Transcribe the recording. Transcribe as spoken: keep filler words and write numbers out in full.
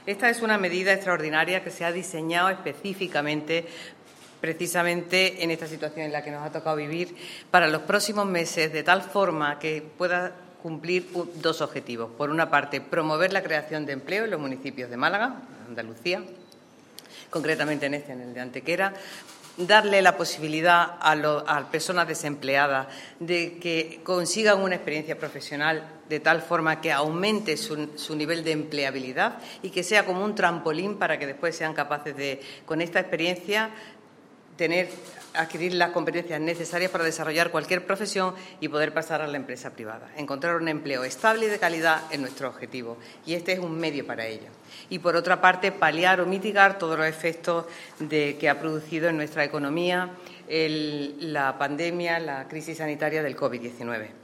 Esta es una medida extraordinaria que se ha diseñado específicamente precisamente en esta situación en la que nos ha tocado vivir para los próximos meses, de tal forma que pueda cumplir dos objetivos. Por una parte, promover la creación de empleo en los municipios de Málaga, Andalucía, concretamente en este, en el de Antequera, darle la posibilidad a, lo, a personas desempleadas de que consigan una experiencia profesional de tal forma que aumente su, su nivel de empleabilidad y que sea como un trampolín para que después sean capaces de, con esta experiencia, tener, adquirir las competencias necesarias para desarrollar cualquier profesión y poder pasar a la empresa privada. Encontrar un empleo estable y de calidad es nuestro objetivo y este es un medio para ello. Y, por otra parte, paliar o mitigar todos los efectos de, que ha producido en nuestra economía el, la pandemia, la crisis sanitaria del COVID diecinueve.